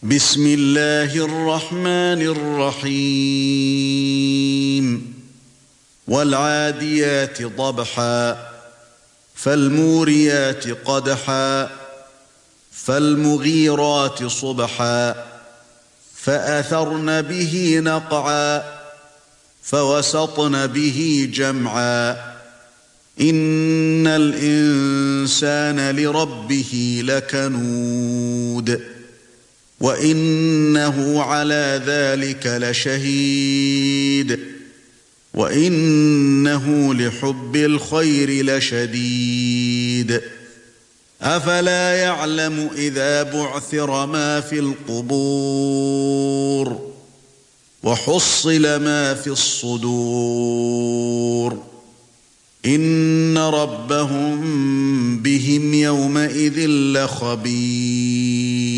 بسم الله الرحمن الرحيم والعاديات ضبحا فالموريات قدحا فالمغيرات صبحا فأثرن به نقعا فوسطن به جمعا إن الإنسان لربه لكنود وَإِنَّهُ عَلَى ذَلِكَ لَشَهِيدٌ وَإِنَّهُ لِحُبِّ الْخَيْرِ لَشَدِيدٌ أَفَلَا يَعْلَمُ إِذَا بُعْثِرَ مَا فِي الْقُبُورِ وَحُصِّلَ مَا فِي الصُّدُورِ إِنَّ رَبَّهُم بِهِمْ يَوْمَئِذٍ لَّخَبِيرٌ